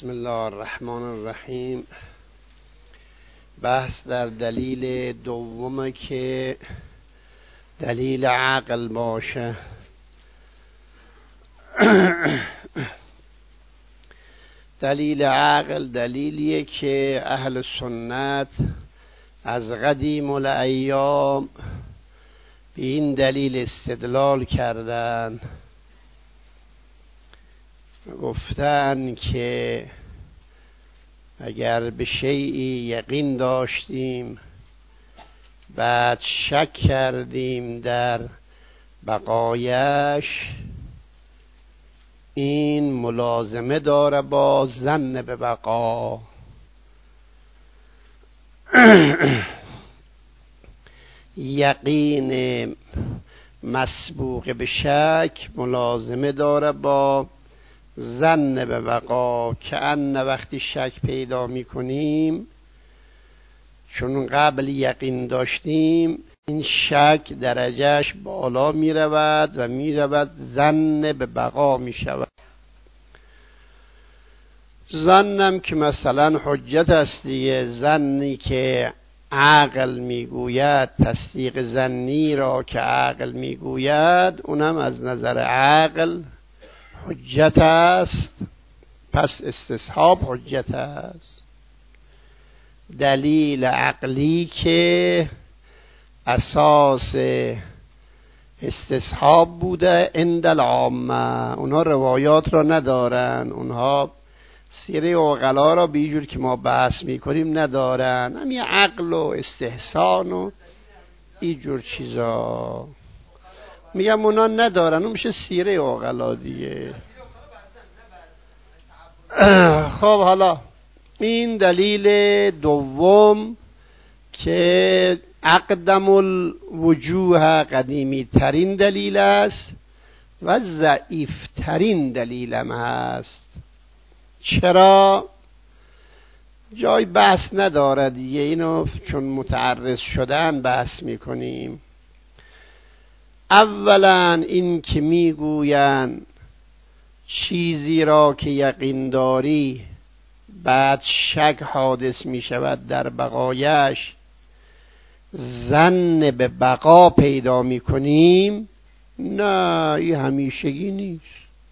بسم الله الرحمن الرحیم. بحث در دلیل دومه که دلیل عقل باشه. دلیل عقل دلیلیه که اهل سنت از قدیم الایام به این دلیل استدلال کردن، گفتن که اگر به شیئی یقین داشتیم بعد شک کردیم در بقایش، این ملازمه داره با ظن به بقا. یقین مسبوق به شک ملازمه داره با ظن به بقا، که ان وقتی شک پیدا میکنیم چون قبل یقین داشتیم، این شک درجهش بالا میرود و میرود ظن به بقا میشود. ظنم که مثلا حجت است دیگه. ظنی که عقل میگوید، تصدیق ظنی را که عقل میگوید، اونم از نظر عقل حجت است، پس استصحاب حجت است. دلیل عقلی که اساس استصحاب بوده عند العامه، اونها روایات را ندارن، اونها سیره عقلا را بیجور که ما بحث میکنیم ندارن، همین عقل و استحسان و اینجور چیزا میگم اونا ندارن، اون میشه سیره عقلا دیگه. خب حالا این دلیل دوم که اقدم الوجوه، قدیمی ترین دلیل است و ضعیف ترین دلیلم هست. چرا؟ جای بحث نداره دیگه، اینو چون متعرض شدن بحث میکنیم. اولا این که میگوین چیزی را که یقین داری بعد شک حادث میشود در بقایش، ظن به بقا پیدا میکنیم، نه این همیشگی نیست.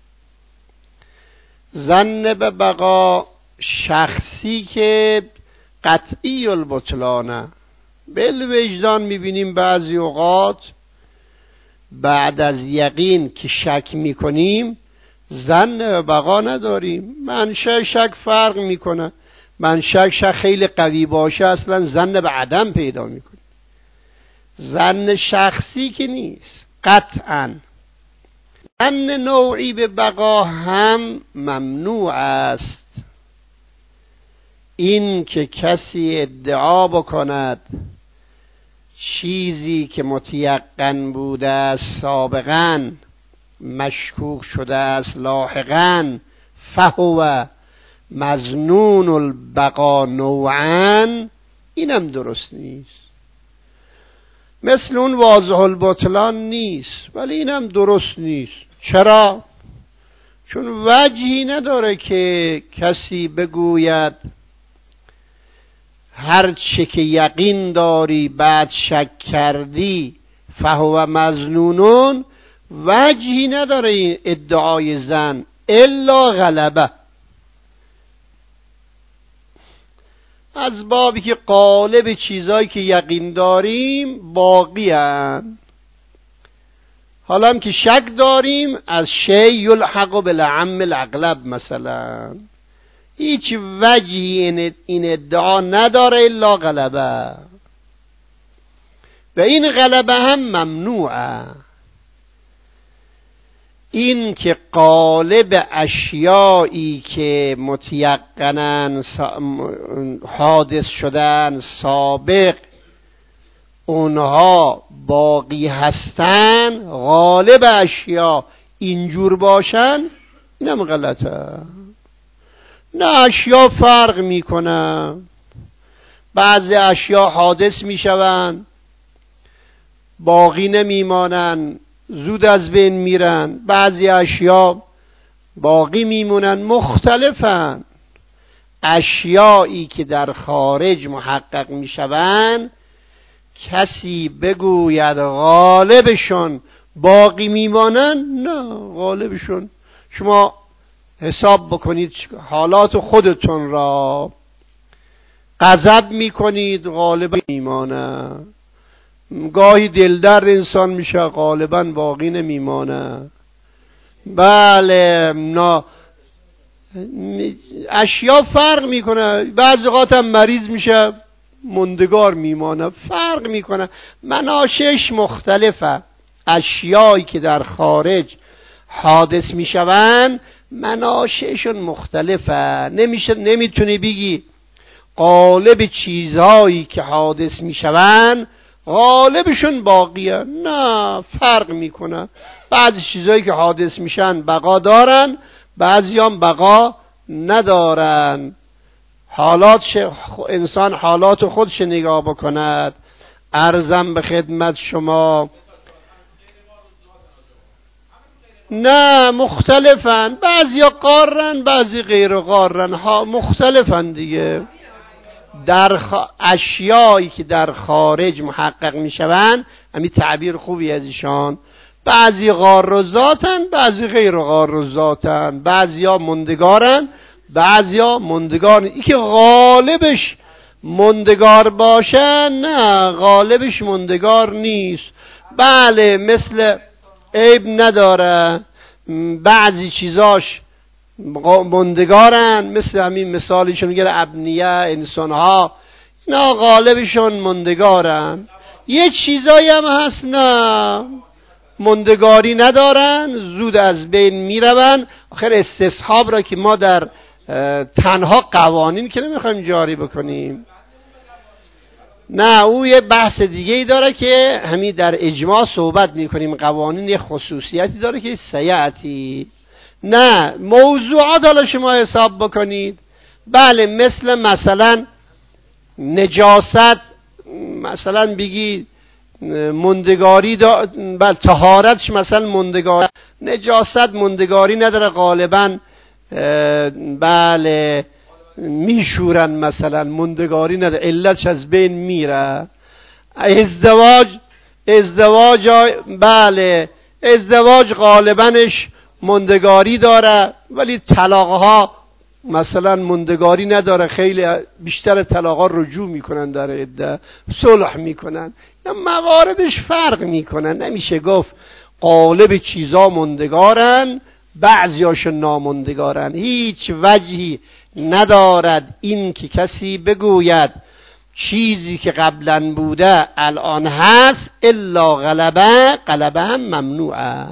ظن به بقا شخصی که قطعی البطلانه، بالوجدان میبینیم بعضی اوقات بعد از یقین که شک میکنیم ظن به بقا نداریم. منشأ شک فرق میکنه، منشأ شک خیلی قوی باشه اصلا ظن به عدم پیدا میکنه. ظن شخصی که نیست قطعا. ظن نوعی به بقا هم ممنوع است. این که کسی ادعا بکند چیزی که متیقن بوده است سابقا مشکوک شده است لاحقا، فهو مظنون البقا نوعا، اینم درست نیست. مثل اون واضح البطلان نیست، ولی اینم درست نیست. چرا؟ چون وجهی نداره که کسی بگوید هر چه که یقین داری بعد شک کردی فهو مظنونون، وجهی نداره این ادعای زن الا غلبه، از بابی که غالب چیزایی که یقین داریم باقی هن. حالا هم که شک داریم از شی یلحق بالعم الاغلب، مثلا هیچ وجهی این ادعا نداره الا غلبه، و این غلبه هم ممنوعه. این که غالب اشیایی که متیقنن حادث شدن سابق اونها باقی هستن، غالب اشیا اینجور باشن، اینم غلطه. نه، اشیا فرق میکنه. بعضی اشیا حادث میشون باقی نمیمانن، زود از بین میرن. بعضی اشیا باقی میمونن، مختلفن. اشیایی که در خارج محقق میشوند کسی بگوید غالبشون باقی میمانند، نه، غالبشون شما حساب بکنید حالات خودتون را، غضب میکنید غالبا میمانه، گاهی دلدر انسان میشه غالبا باقی نمیمانه. بله، اشیا فرق میکنه، بعضی اوقات هم مریض میشه مندگار میمانه، فرق میکنه، مناشش مختلفه. اشیایی که در خارج حادث میشوند مناششون مختلفه. نمیتونی بگی غالب چیزهایی که حادث میشوند غالبشون باقیه، نه، فرق میکنه. بعضی چیزهایی که حادث میشن بقا دارن، بعضی هم بقا ندارن. انسان حالات خودش نگاه بکند. عرضم به خدمت شما نه، مختلفن، بعضی قارن بعضی غیر قارن، مختلفن دیگه. اشیایی که در خارج محقق میشوند، همین تعبیر خوبی از ایشان، بعضی غار و ذاتن بعضی غیر غار و ذاتن، بعضی ها مندگارن بعضی ها مندگار. این که غالبش مندگار باشه، نه، غالبش مندگار نیست. بله، مثل عیب نداره، بعضی چیزاش مندگارن، مثل همین مثالیشون میگه ابنیه، انسانها، اینا غالبشون مندگارن. یه چیزایی هم هست نه، مندگاری ندارن، زود از بین میرون. آخر استصحاب را که ما در تنها قوانین که نمیخوایم جاری بکنیم، نه، او یه بحث دیگه ای داره که همین در اجماع صحبت میکنیم. قوانین یه خصوصیتی داره که سیعتی، نه، موضوعات حالا شما حساب بکنید. بله، مثلا نجاست، مثلا بگی مندگاری بله، طهارتش مثلا مندگاری، نجاست مندگاری نداره غالبا، بله، میشورن مثلا، مندگاری نداره، علتش از بین میره. ازدواج بله، ازدواج غالبنش مندگاری داره، ولی طلاقها مثلا مندگاری نداره، خیلی بیشتر طلاقها رجوع میکنن، در عده صلح میکنن، یا مواردش فرق میکنن. نمیشه گفت غالب چیزا مندگارن بعضیاشون نامندگارن. هیچ وجهی ندارد این که کسی بگوید چیزی که قبلا بوده الان هست الا غلبه هم ممنوعه.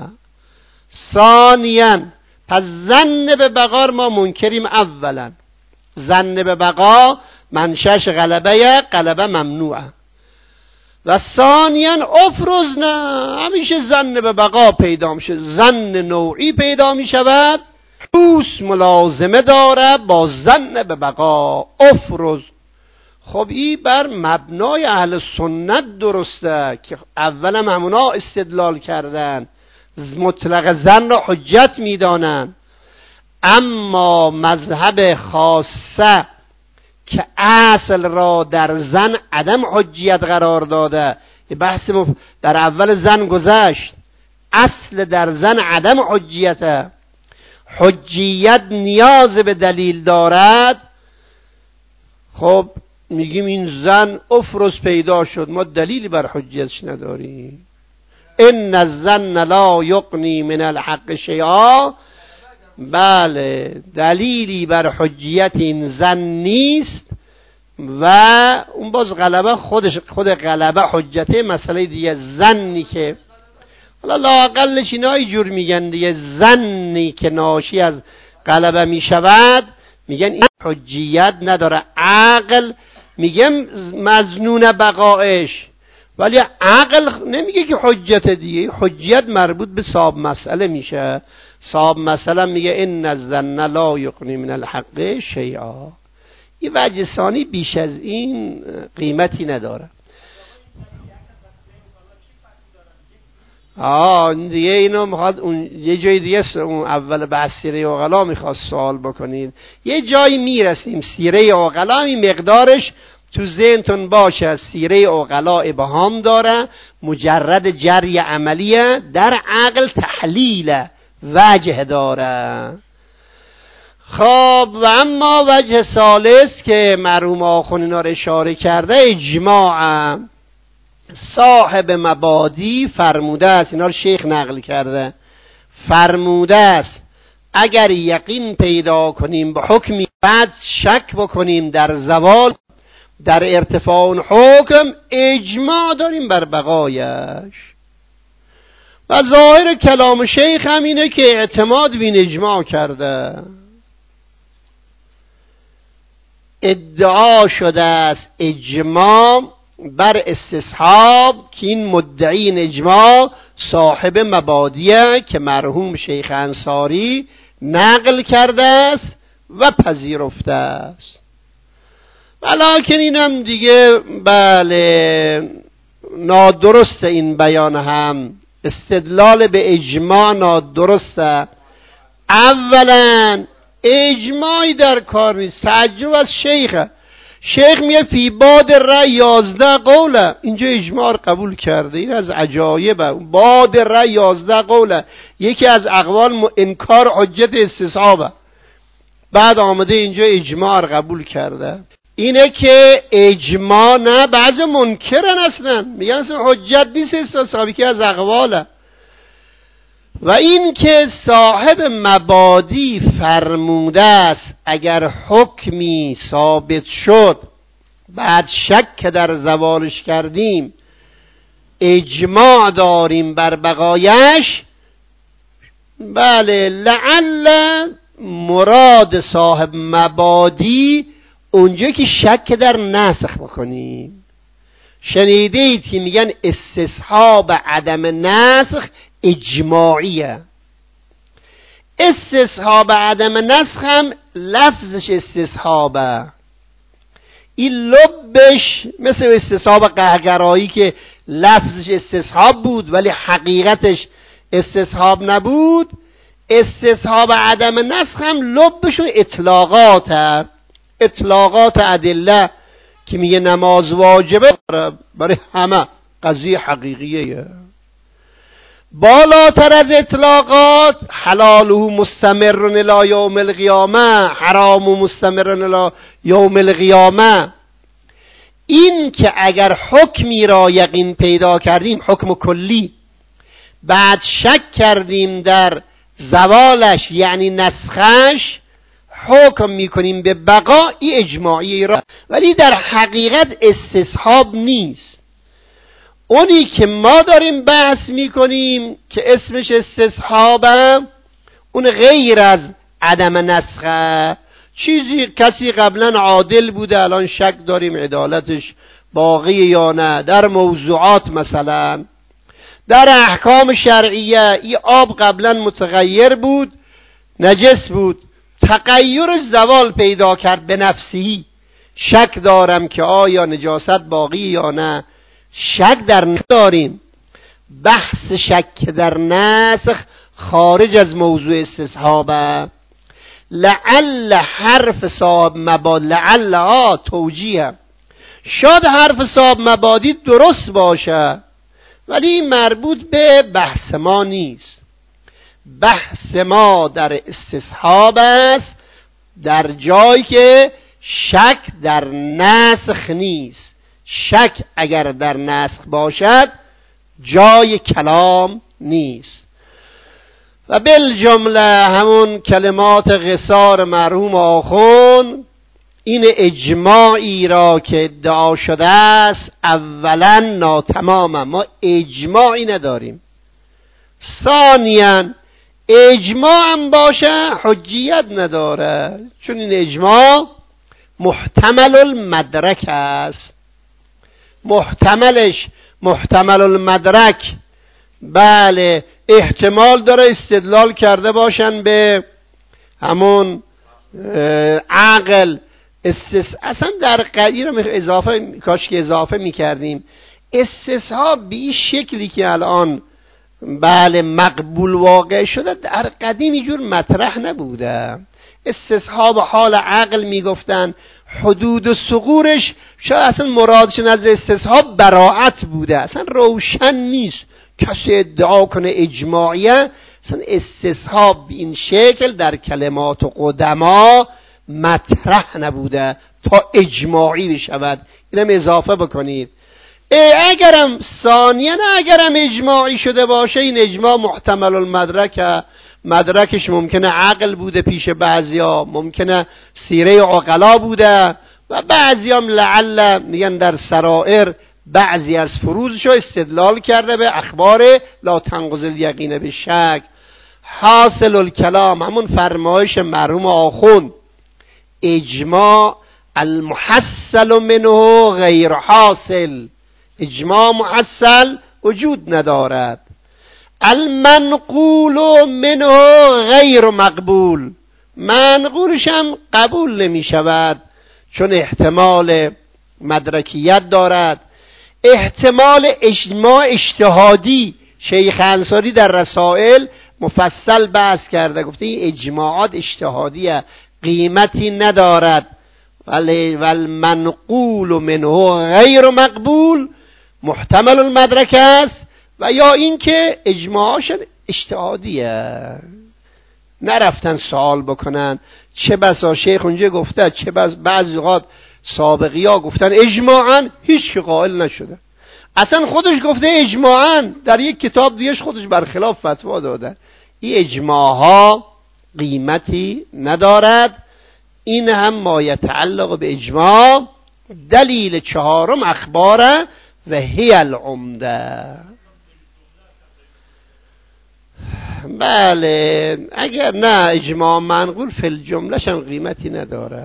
ثانیاً، پس ظن به بقا ما منکریم. اولا ظن به بقا منشأش غلبه ممنوعه. و ثانیاً افرز، نه، همیشه ظن به بقا پیدا میشه، ظن نوعی پیدا میشود، دوست ملازمه داره با ظن به بقا. افرز، خب این بر مبنای اهل سنت درسته که اولم همونا استدلال کردن، مطلق ظن را حجت میدانن. اما مذهب خاصه که اصل را در ظن عدم حجیت قرار داده، یه بحث در اول ظن گذشت، اصل در ظن عدم حجیت، حجیت نیاز به دلیل دارد. خب میگیم این ظن افرز پیدا شد، ما دلیلی بر حجیتش نداریم. ان الظن لا یغنی من الحق شیئا، بله، دلیلی بر حجیت این ظن نیست. و اون باز غلبه خود غلبه حجته مسئله دیگه. ظنی که حالا لااقلش اینا اینجور میگن دیگه، ظنی که ناشی از غلبه میشود میگن این حجیت نداره. عقل میگم مظنون بقایش، ولی عقل نمیگه که حجت دیگه. حجیت مربوط به صاحب مسئله میشه. صاحب مسئله میگه ان الظن لا یغنی من الحق شیئا. این وجه ثانی بیش از این قیمتی نداره. دیگه اینو میخواد اون یه جای دیگه اون اول بحث سیره عقلا میخواد سوال بکنید. یه جایی میرسیم سیره عقلا این مقدارش تو ذهنتون باشه. سیره عقلا ابهام داره، مجرد جری عملیه، در عقل تحلیل وجه داره. خب و اما وجه ثالث که مرحوم آخوند اینا رو اشاره کرده، اجماع صاحب مبادی فرموده است، اینا رو شیخ نقل کرده، فرموده است اگر یقین پیدا کنیم به حکمی بعد شک بکنیم در زوال در ارتفاع اون حکم، اجماع داریم بر بقایش. و ظاهر کلام شیخ هم اینه که اعتماد بین اجماع کرده. ادعا شده است اجماع بر استصحاب که این مدعی این اجماع صاحب مبادیه که مرحوم شیخ انصاری نقل کرده است و پذیرفته است. ولیکن اینم دیگه بله نادرسته، این بیان هم استدلال به اجماع نادرسته. اولا اجماعی در کار نیست، تعجب از شیخ میگه فی باد رأی 11 قوله، اینجا اجماع قبول کرده. این از عجایبه. باد رأی 11 قوله، یکی از اقوال انکار حجت استصحابه، بعد آمده اینجا اجماع قبول کرده. اینه که اجماع نه، بعضی منکرن اصلا میگن اصلا حجت نیست استصحابی که از اقواله. و این که صاحب مبادی فرموده است اگر حکمی ثابت شد بعد شک در زوالش کردیم اجماع داریم بر بقایش، بله لعل مراد صاحب مبادی اونجا که شک در نسخ بکنیم. شنیدید که میگن استصحاب عدم نسخ اجماعیه. استصحاب عدم نسخ هم لفظش استصحابه، این لبش مثل استصحاب قهقرایی که لفظش استصحاب بود ولی حقیقتش استصحاب نبود. استصحاب عدم نسخ هم لبشون اطلاقات ادله که میگه نماز واجبه برای همه قضیه حقیقیه. بالاتر از اطلاقات حلاله مستمر الی یوم القیامه، حرام مستمر الی یوم القیامه. این که اگر حکمی را یقین پیدا کردیم، حکم کلی، بعد شک کردیم در زوالش یعنی نسخش، حکم میکنیم به بقا، این اجماعی را، ولی در حقیقت استصحاب نیست. اونی که ما داریم بحث میکنیم که اسمش استصحابه، اون غیر از عدم نسخه. کسی قبلا عادل بوده الان شک داریم عدالتش باقی یا نه. در موضوعات مثلا در احکام شرعیه، این آب قبلا متغیر بود نجس بود، تغییر زوال پیدا کرد به نفسی، شک دارم که آیا نجاست باقی یا نه. شک در نداریم. بحث شک در نسخ خارج از موضوع استصحابه. لعل حرف صاحب مبادی، لعل توجیه، شاید حرف صاحب مبادی درست باشه ولی مربوط به بحث ما نیست. بحث ما در استصحاب است در جایی که شک در نسخ نیست. شک اگر در نسخ باشد جای کلام نیست. و بالجمله همون کلمات قصار مرحوم آخوند این اجماعی را که ادعا شده است اولا ناتمامه، ما اجماعی نداریم. ثانیاً اجماع هم باشه حجیت نداره، چون این اجماع محتمل المدرک است. محتمل المدرک، بله احتمال داره استدلال کرده باشن به همون عقل. اصلا در قدیر اضافه، کاش که اضافه میکردیم استصحاب به این شکلی که الان بله مقبول واقع شده در قدیم اینجور مطرح نبوده. استصحاب حال عقل میگفتن، حدود و ثغورش شاید اصلا مرادش نزد استصحاب براعت بوده، اصلا روشن نیست. کسی ادعا کنه اجماعیه، اصلا استصحاب به این شکل در کلمات و قدما مطرح نبوده تا اجماعی بشود. اینم اضافه بکنید. اگرم ثانیاً اگرم اجماعی شده باشه، این اجماع محتمل المدرک، مدرکش ممکنه عقل بوده پیش بعضیا، ممکنه سیره عقلا بوده و بعضیام لعل میگن در سرائر بعضی از فروضشو استدلال کرده به اخبار لا تنقض الیقین به شک. حاصل الکلام همون فرمایش مرحوم آخوند، اجماع المحصل منه غیر حاصل، اجماع محصل وجود ندارد. المنقول منه غیر مقبول، منقولش هم قبول نمی شود چون احتمال مدرکیت دارد. احتمال اجماع اجتهادی، شیخ انصاری در رسائل مفصل بحث کرده، گفته این اجماعات اجتهادیه، قیمتی ندارد. ولی والمنقول منه غیر مقبول محتمل المدرک است، و یا اینکه اجماعشون اجتهادیه، نرفتن سوال بکنن. چه بسا شیخ اونجا گفته، چه بس بعضی اوقات سابقی ها گفتن اجماعاً، هیچ که قائل نشده. اصلا خودش گفته اجماعاً، در یک کتاب دیگهش خودش برخلاف فتوا داده. این اجماع ها قیمتی ندارد. این هم ما یتعلق به اجماع. دلیل چهارم اخباره و هی العمده. بله اگر نه اجماع منقول فی الجمله هم قیمتی نداره.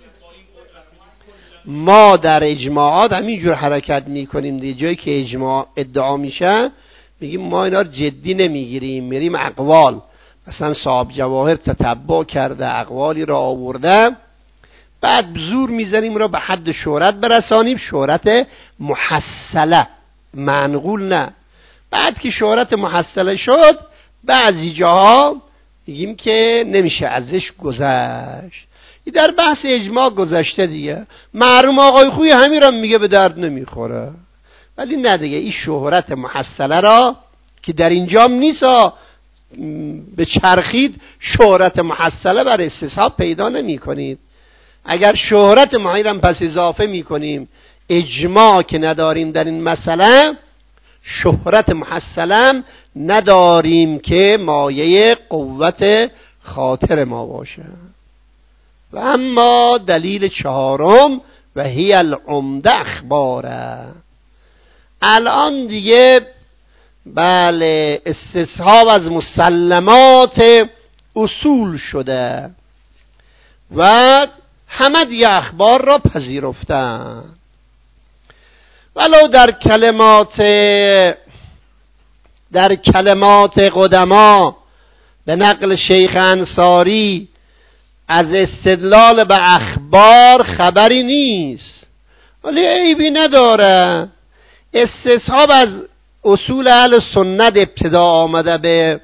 ما در اجماعات همینجور حرکت میکنیم دیگه. جایی که اجماع ادعا میشه میگیم ما اینا رو جدی نمیگیریم، میریم اقوال، مثلا صاحب جواهر تتبع کرده اقوالی را آورده، بعد زور میزنیم را به حد شهرت برسانیم، شهرت محصله، منقول نه. بعد که شهرت محصله شد بعضی جاها میگیم که نمیشه ازش گذشت. در بحث اجماع گذشته دیگه. مرحوم آقای خوی همین را میگه به درد نمیخوره، ولی نه دیگه، این شهرت محصله را که در اینجام نیست به چرخید، شهرت محصله بر استصحاب پیدا نمی کنید. اگر شهرت محیرم پس اضافه می کنیم، اجماع که نداریم در این مسئله، شهرت محصلم نداریم که مایه قوت خاطر ما باشه. و اما دلیل چهارم و هی العمده اخباره. الان دیگه بله استصحاب از مسلمات اصول شده و همه دیگه اخبار را پذیرفتن. ولو در کلمات قدما به نقل شیخ انصاری از استدلال به اخبار خبری نیست، ولی عیبی نداره. استصحاب از اصول اهل سنت ابتدا آمده به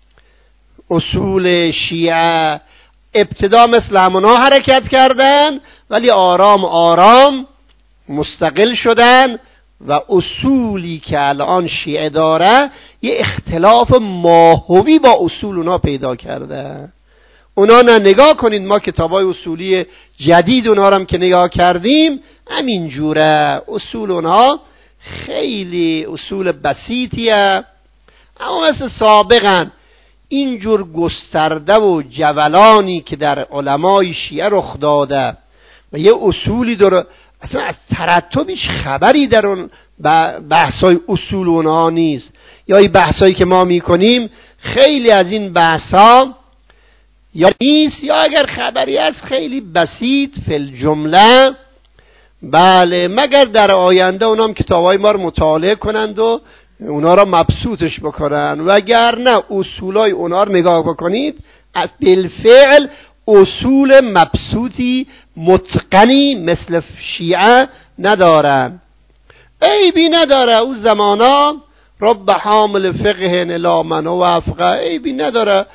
اصول شیعه، ابتدا مثل همونا حرکت کردن ولی آرام آرام مستقل شدن و اصولی که الان شیعه داره یه اختلاف ماهوی با اصول اونا پیدا کرده. اونا نه نگاه کنید، ما کتابای اصولی جدید اونا هم که نگاه کردیم همین جوره، اصول اونا خیلی اصول بسیطیه، اما مثل سابقا اینجور گسترده و جولانی که در علمای شیعه رخ داده و یه اصولی داره، اصلا از ترتبش خبری در اون بحثای اصول اونها نیست. یا این بحثایی که ما میکنیم خیلی از این بحثا یا نیست، یا اگر خبری از خیلی بسیط فی الجمله. بله مگر در آینده اونام کتابای ما رو مطالعه کنند و اونا را مبسوطش بکنن، وگرنه اصولای اونا رو نگاه بکنید بالفعل اصول مبسوطی متقنی مثل شیعه ندارن. عیبی نداره، اون زمانا رب حامل فقه الی من و افقه، عیبی نداره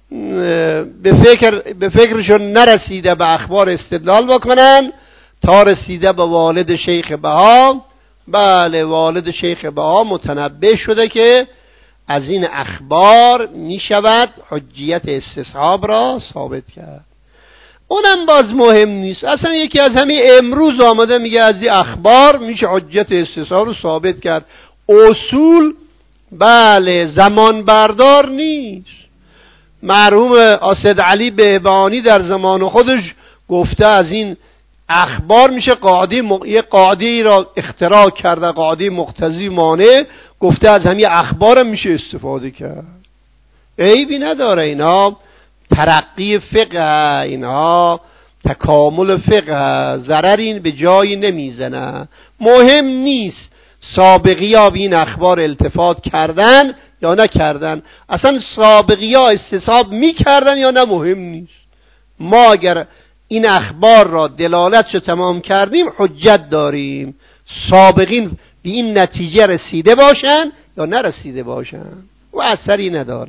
به فکرشون نرسیده به اخبار استدلال بکنن تا رسیده به والد شیخ بها. بله، والد شیخ بها متنبه شده که از این اخبار می شود حجیت استصحاب را ثابت کرد. اونم باز مهم نیست، اصلا یکی از همین امروز آمده میگه از این اخبار میشه حجیت استصحاب رو ثابت کرد. اصول بله زمان بردار نیست. مرحوم اسد علی بهبانی در زمان خودش گفته از این اخبار میشه یه قاعده را اختراع کرده، قاعده مقتضی مانع، گفته از همین اخبار میشه استفاده کرد. عیبی نداره، اینا ترقی فقه، اینا تکامل فقه، ضرری به جایی نمیزنه. مهم نیست سابقی ها به این اخبار التفات کردن یا نکردن، اصلا سابقی ها استصحاب میکردن یا نه مهم نیست. ما اگر این اخبار را دلالتشو تمام کردیم حجت داریم، سابقین به این نتیجه رسیده باشن یا نرسیده باشن و اثری نداره.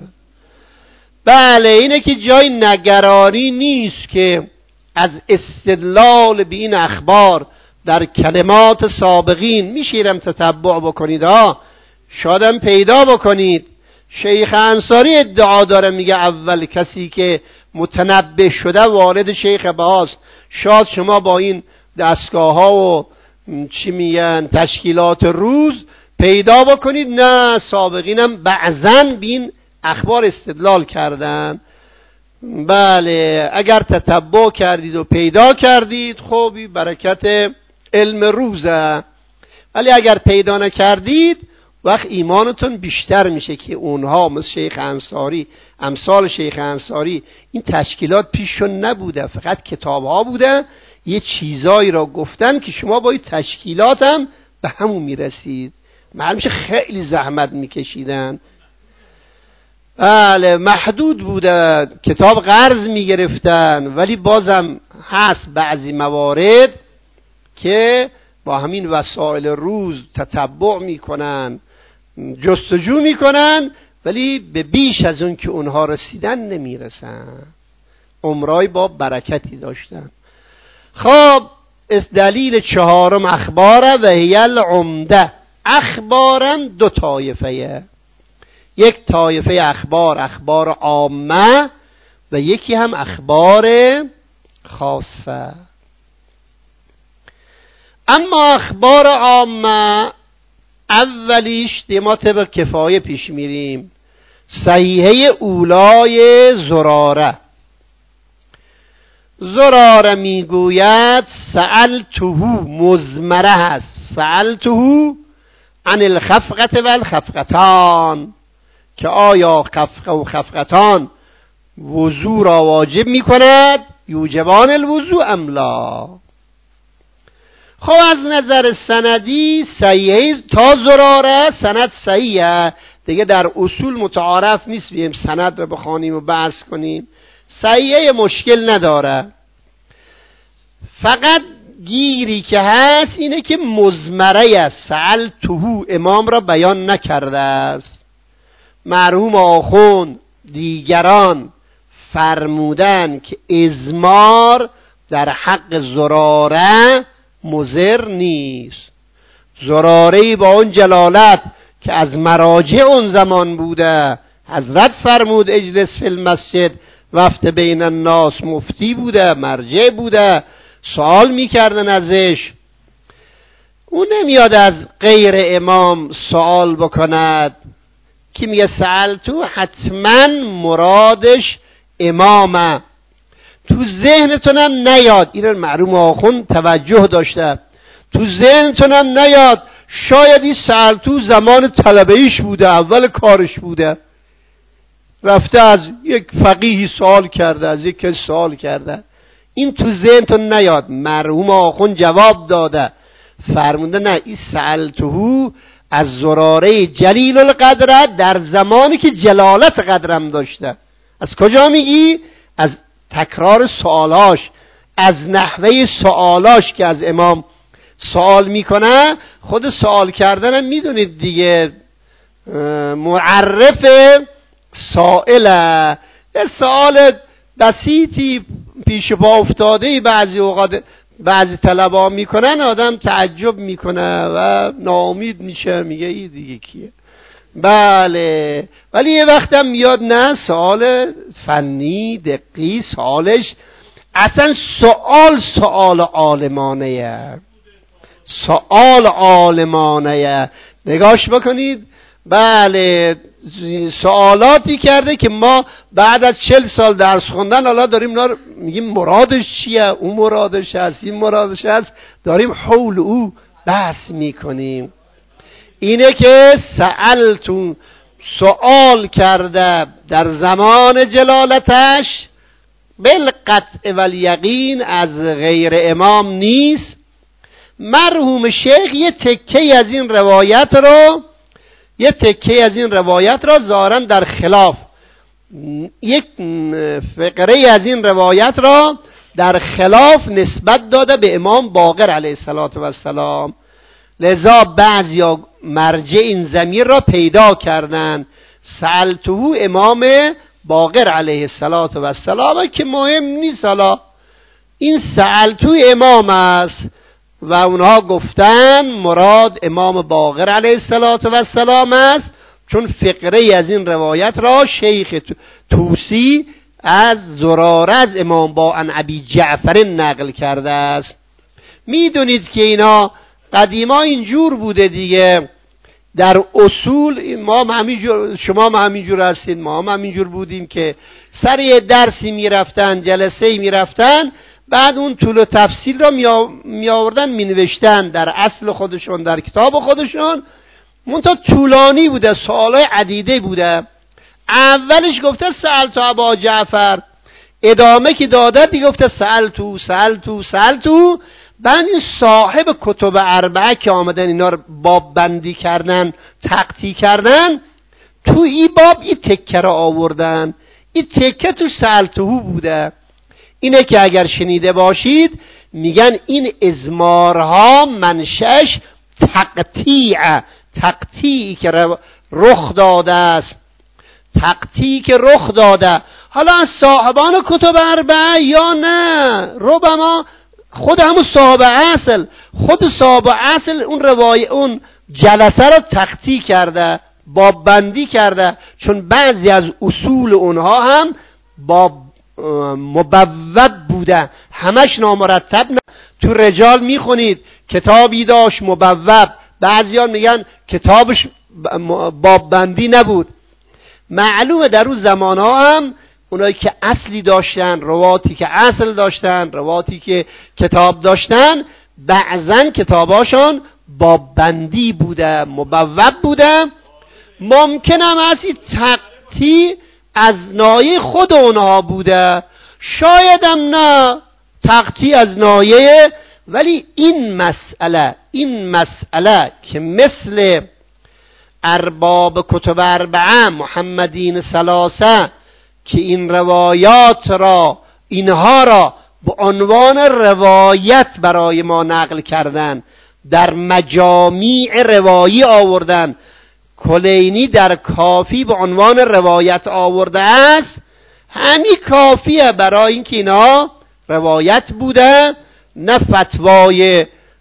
بله، اینه که جای نگرانی نیست که از استدلال به این اخبار در کلمات سابقین میشیرم تتبع بکنید ها، شادم پیدا بکنید. شیخ انصاری ادعا داره، میگه اول کسی که متنبه شده والد شیخ بهاست. شاید شما با این دستگاه ها و چی میگن تشکیلات روز پیدا بکنید نه، سابقینم بعضن بین اخبار استدلال کردن. بله، اگر تتبع کردید و پیدا کردید خوبی، برکت علم روزه. ولی اگر پیدا نکردید وقت ایمانتون بیشتر میشه که اونها مثل شیخ انصاری، امثال شیخ انصاری، این تشکیلات پیششون نبوده، فقط کتاب ها بوده، یه چیزایی را گفتن که شما با این تشکیلات هم به همون میرسید. معلومه خیلی زحمت میکشیدن. بله، محدود بوده، کتاب قرض میگرفتن، ولی بازم هست بعضی موارد که با همین وسایل روز تتبع میکنن، جستجو میکنن، ولی به بیش از اون که اونها رسیدن نمیرسن. عمرای با برکتی داشتن. خب دلیل چهارم اخباره و هی العمده. اخبارم دو طایفه، یک طایفه اخبار عامه و یکی هم اخبار خاصه. اما اخبار عامه اولیش ما طبق کفایه پیش میریم. صحیحه اولای زراره میگوید سألته، مزمره هست، سألته عن الخفقه و الخفقتان، که آیا خفقه و خفقتان وضو را واجب میکند، یوجبان الوضو ام لا. خب از نظر سندی صحیحه تا زراره سند صحیحه دیگه، در اصول متعارف نیست بیم سند رو بخوانیم و بحث کنیم. صحیحه مشکل نداره، فقط گیری که هست اینه که مزمره سألته امام را بیان نکرده است. مرحوم آخوند دیگران فرمودن که ازمار در حق زراره مضر نیست. زراره‌ای با اون جلالت که از مراجع اون زمان بوده، حضرت فرمود اجلس فی المسجد، وقت بین الناس مفتی بوده، مرجع بوده، سوال میکردن ازش. اون نمیاد از غیر امام سوال بکند که میگه سألتو، حتما مرادش امامه. تو ذهنتونم نیاد، این معلوم آخوند توجه داشته، تو ذهنتونم نیاد شاید این سألتو زمان طلبه‌ایش بوده، اول کارش بوده، رفته از یک فقیهی سوال کرده، از یک کسی سوال کرده. این تو ذهنتون نیاد. مرحوم آخوند جواب داده، فرمونده نه، این سألته از زراره جلیل القدر در زمانی که جلالت قدرم داشته. از کجا میگی؟ از تکرار سوالاش، از نحوه سوالاش که از امام سوال میکنه. خود سوال کردنم میدونید دیگه، معرف سائله. یه سوال بسیطی پیش پا افتاده بعضی اوقات بعضی طلبا میکنن، آدم تعجب میکنه و ناامید میشه، میگه این دیگه کیه؟ بله، ولی یه وقتم میاد نه، سوال فنی دقیق، سوالش اصلا سوال عالمانه، سوال عالمانه. نگاش بکنید. بله، سوالاتی کرده که ما بعد از 40 سال درس خوندن حالا داریم اینا رو میگیم مرادش چیه، اون مرادش هست، این مرادش هست، داریم حول او بحث میکنیم. اینه که سألتون سوال کرده در زمان جلالتش بالقطع والیقین از غیر امام نیست. مرحوم شیخ یه تکه از این روایت را ظاهراً در خلاف، یک فقره از این روایت را در خلاف نسبت داده به امام باقر علیه السلام. لذا بعضیا مرجع این ضمیر را پیدا کردند، سألته امام باقر علیه السلام، که مهم نیست، حالا این سألته امام است و اونها گفتن مراد امام باقر علیه السلام است، چون فقره از این روایت را شیخ توسی از زراره از امام با عن ابی جعفر نقل کرده است. میدونید که اینا قدیما اینجور بوده دیگه، در اصول ما هم همینجور، شما هم همینجور هستید، ما هم همینجور بودیم که سر یه درسی میرفتن، جلسه‌ای میرفتن، بعد اون طول و تفصیل را می آوردن می نوشتن در اصل خودشون، در کتاب خودشون. منتها طولانی بوده، سوالای عدیده بوده. اولش گفته سألت ابا جعفر، ادامه که داده دیگه گفته سألتو. بعد این صاحب کتب اربعه که آمدن اینا رو باب بندی کردن، تقطیع کردن، تو این باب این تکه را آوردن. این تکه تو سألتو بوده. اینه که اگر شنیده باشید میگن این ازمارها منشأش تقطیعی که رخ داده است، تقطیعی که رخ داده. حالا از صاحبان کتب اربعه یا نه، ربما خود همون صاحب اصل اون جلسه رو تقطیع کرده، باب بندی کرده، چون بعضی از اصول اونها هم باب مبوب بوده، همش نامرتب نه. تو رجال میخونید کتابی داشت مبوب، بعضیان میگن کتابش باب بندی نبود. معلومه در اون زمانها هم اونایی که اصلی داشتن، رواتی که اصل داشتن، رواتی که کتاب داشتن، بعضن کتاباشون باب بندی بوده، مبوب بوده. ممکنم از این تقطیع از نایه خود اونها بوده، شایدم نه تقطیع از نایه. ولی این مسئله که مثل ارباب کتب اربعه محمدین ثلاثه که این روایات را، اینها را به عنوان روایت برای ما نقل کردن، در مجامیع روایی آوردن، کلینی در کافی به عنوان روایت آورده است، همین کافیه برای اینکه اینا روایت بوده، نه فتوای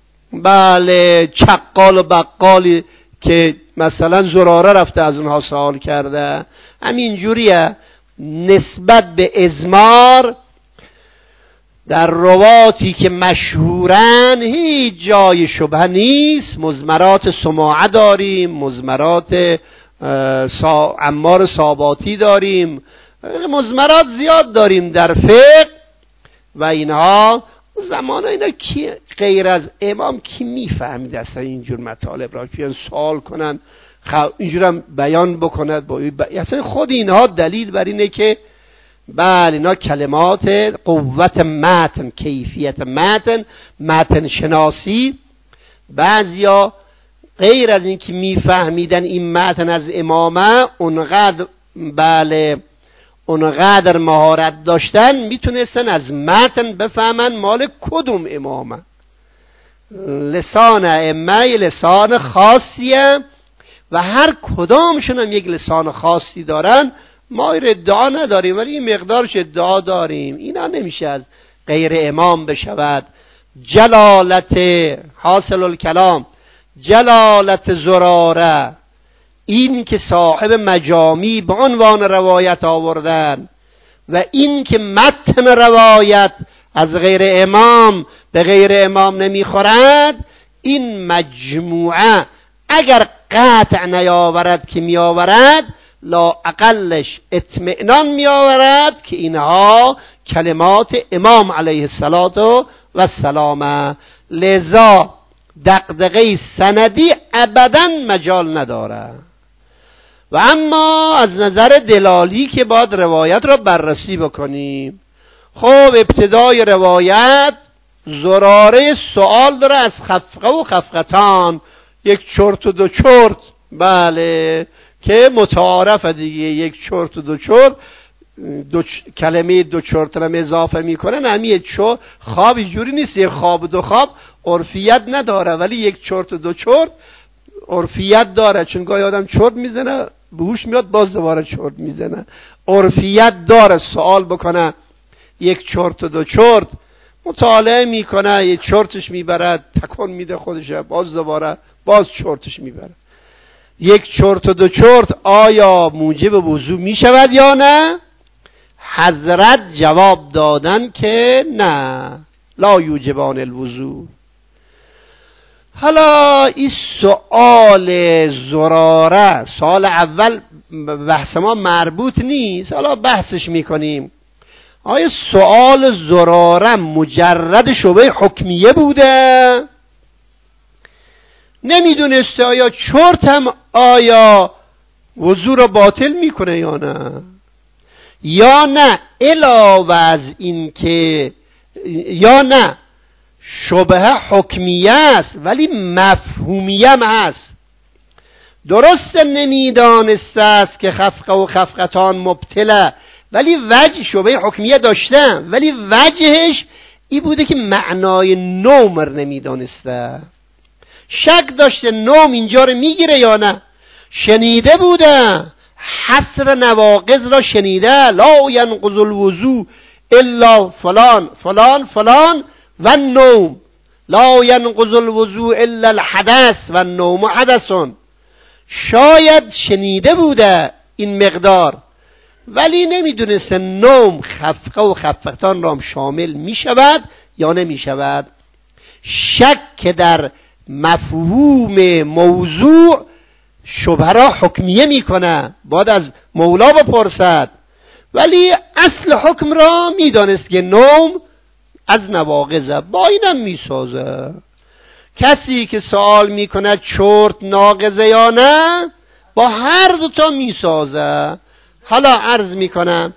بله چقال و بقالی که مثلا زراره رفته از اونها سوال کرده. همین جوریه. نسبت به ازمار در رواتی که مشهورن هیچ جای شبهه نیست. مزمرات سماعه داریم، مزمرات عمار ساباتی داریم، مزمرات زیاد داریم در فقه و اینها. زمان اینا کی غیر از امام کی میفهمید اصلا اینجور مطالب را که سوال کنن، اینجورم بیان بکند با اصلا خود اینها دلیل بر اینه که بله اینا کلمات قوت متن، کیفیت متن شناسی. بعضیا غیر از این که میفهمیدن این متن از امامه، اونقدر مهارت داشتن میتونستن از متن بفهمن مال کدوم امامه. لسان ائمه لسان خاصیه و هر کدامشون هم یک لسان خاصی دارن. ما این ادعا نداریم ولی این مقدارش ادعا داریم. اینا نمیشه از غیر امام بشود. جلالت حاصل الکلام، جلالت زراره، این که صاحب مجامی به عنوان روایت آوردن و این که متن روایت از غیر امام به غیر امام نمیخورد، این مجموعه اگر قطع نیاورد که میآورد، لا اقلش اطمئنان میآورد که اینها کلمات امام علیه السلام. لذا دغدغه سندی ابدا مجال نداره. و اما از نظر دلالی که باید روایت را بررسی بکنیم. خب ابتدای روایت زراره سوال داره از خفقه و خفقتان، یک چرت و دو چرت، بله که متعارف دیگه، یک چرت و دو چرت، کلمه دو چرت را اضافه میکنن. همیه چو خواب اینجوری نیست، یک خواب و دو خواب عرفیت نداره، ولی یک چرت و دو چرت عرفیت داره، چون گاهی آدم چرت میزنه بهوش میاد باز دوباره چرت میزنه. عرفیت داره سوال بکنه یک چرت و دو چرت، مطالعه میکنه، یک چرتش میبرد تکون میده خودشه، باز دوباره باز چرتش میبره. یک چرت و دو چرت آیا موجب وضو میشود یا نه؟ حضرت جواب دادن که نه، لا یوجبان الوضو. حالا این سؤال زراره، سؤال اول بحث ما مربوط نیست، حالا بحثش میکنیم. آیا سؤال زراره مجرد شبهه حکمیه بوده؟ نمیدونسته آیا چرت هم آیا وضو را باطل میکنه یا نه، یا نه علاوه از این که یا نه شبهه حکمیه است ولی مفهومیه هم هست. درست نمیدانسته است که خفقه و خفقتان مبتله، ولی وجه شبهه حکمیه داشته، ولی وجهش این بوده که معنای نوم رو نمیدانسته. شک داشته نوم اینجا رو میگیره یا نه. شنیده بوده حصر نواقض را شنیده، لا ینقض الوضو الا فلان فلان فلان و النوم، لا ینقض الوضو الا الحدث و النوم حدث. شاید شنیده بوده این مقدار، ولی نمیدونسته نوم خفقه و خفقتان را شامل میشود یا نمیشود. شک در مفهوم موضوع شبهه را حکمیه میکنه، باید از مولا بپرسد، ولی اصل حکم را میدانست که نوم از نواقضه، با اینم میسازه. کسی که سوال میکنه چرت ناقضه یا نه، با هر دوتا میسازه. حالا عرض میکنم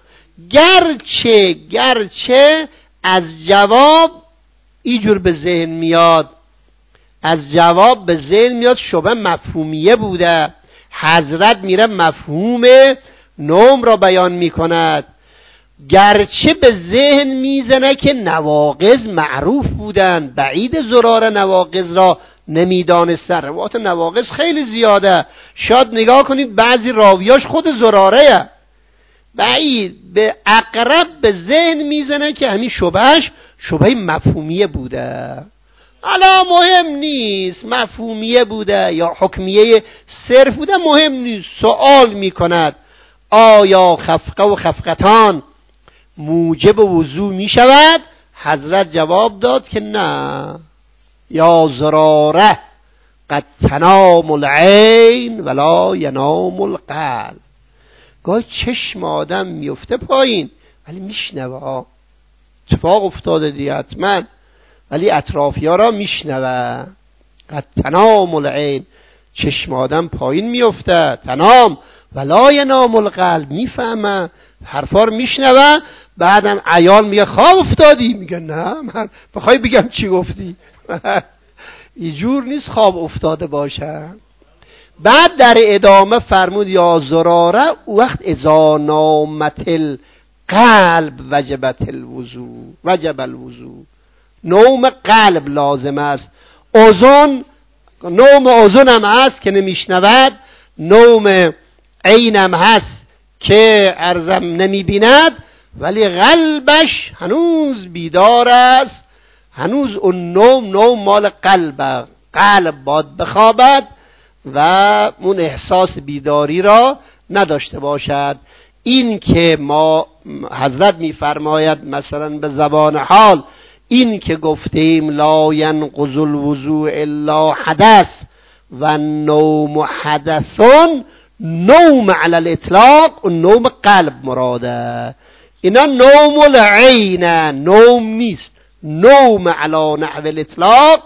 گرچه از جواب اینجور به ذهن میاد، از جواب به ذهن میاد شبه مفهومیه بوده، حضرت میره مفهوم نوم را بیان میکند. گرچه به ذهن میزنه که نواقض معروف بودن، بعید زراره نواقض را نمیدانستن. روایات نواقض خیلی زیاده، شاید نگاه کنید بعضی راویاش خود زراره، بعید به اقرب به ذهن میزنه که همین شبهش شبه مفهومیه بوده. حالا مهم نیست مفهومیه بوده یا حکمیه صرف بوده، مهم نیست. سوال میکند آیا خفقه و خفقتان موجب وضو میشود؟ حضرت جواب داد که نه. یا زراره قد تنام العین ولا ینام القلب. گاهی چشم آدم میفته پایین ولی میشنوه، اتفاق افتاده دیگه حتما، ولی اطرافی ها را میشنوه. قد تنام العین، چشم آدم پایین میفته، تنام ولا ینام القلب، میفهمه حرفا رو میشنوه. بعدم عیان میگه خواب افتادی، میگه نه من بخوای بگم چی گفتی. اینجور نیست خواب افتاده باشه. بعد در ادامه فرمود یا زراره وقت اذا نامت القلب وجب الوضو. نوم قلب لازم است. اذن، نوم اذن هم هست که نمیشنود، نوم عینم هست که ارزم نمیبیند ولی قلبش هنوز بیدار است. هنوز اون نوم مال قلب باید بخوابد و اون احساس بیداری را نداشته باشد. این که ما حضرت میفرماید مثلا به زبان حال این که گفتیم لا ینقض الوضوء الا حدث و نوم حدثون، نوم علی الاطلاق و نوم قلب مراده. اینا نوم العین، نوم نیست. نوم علی نحو الاطلاق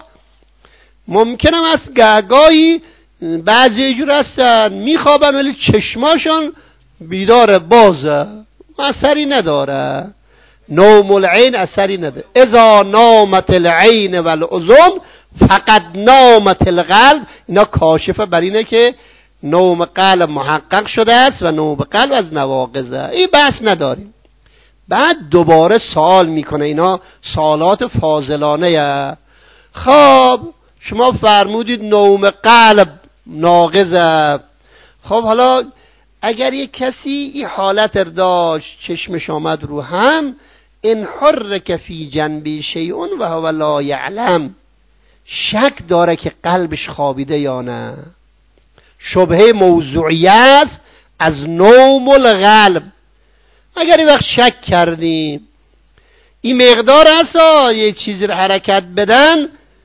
ممکنم است گاهی بعضی جور هستن میخوابن ولی چشماشون بیدار بازه، اثری نداره. نوم العین اثری نداره. اذا نامت العین و الاذن فقط نامت القلب. اینا کاشفه بر اینه که نوم قلب محقق شده است و نوم قلب از نواقضه. این بحث نداریم. بعد دوباره سوال میکنه، اینا سوالات فاضلانه. خب شما فرمودید نوم قلب ناقضه. خب حالا اگر یک کسی این حالت داشت چشمش آمد رو هم، ان حرک فی جنبی شیء و هو لا یعلم، شک داره که قلبش خوابیده یا نه. شبهه موضوعیت از نوم القلب. اگر این وقت شک کردیم این مقدار هست یه چیزی رو حرکت بدن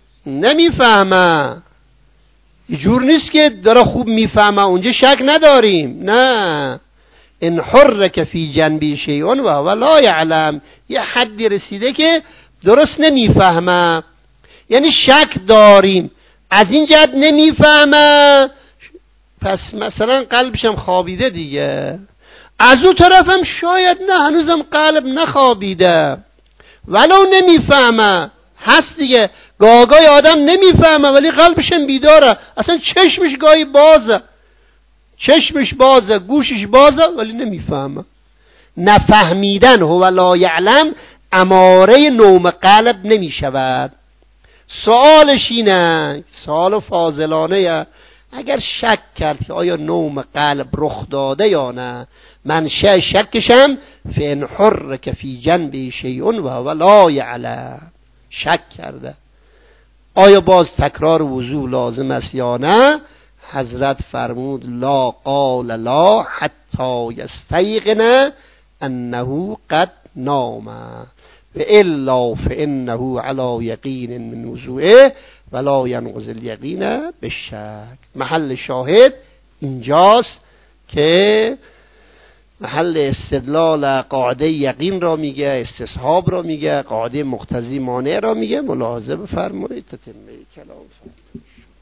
نمیفهمه، یه جور نیست که داره خوب میفهمه، اونجا شک نداریم. نه، ان حرک فی جنبی شیء و هو لا یعلم، یه حدی رسیده که درست نمیفهمه، یعنی شک داریم از این جهت نمیفهمه، پس مثلا قلبشم خوابیده دیگه. از اون طرفم شاید نه، هنوزم قلب نخوابیده ولو نمیفهمه، هست دیگه. گاهی آدم نمیفهمه ولی قلبشم بیداره، اصلا چشمش گاهی بازه، چشمش بازه، گوشش بازه ولی نمیفهمه. نفهمیدن هو لا یعلم اماره نوم قلب نمیشود. سوالش اینه، سوال فاضلانه، اگر شک کرد که آیا نوم قلب رخ داده یا نه، منشأ شکشم فإن حرک فی جنبی شیء و هو لا یعلم، شک کرده آیا باز تکرار وضوء لازم است یا نه؟ حضرت فرمود لا قال لا حتی یستیقن انه قد نام و الا فانه علی یقین من وضوئه ولا ینقض الیقین بالشک. محل شاهد اینجاست که محل استدلال قاعده یقین را میگه، استصحاب را میگه، قاعده مقتضی مانع را میگه. ملاحظه بفرمایید. تتمه کلام فرمایید.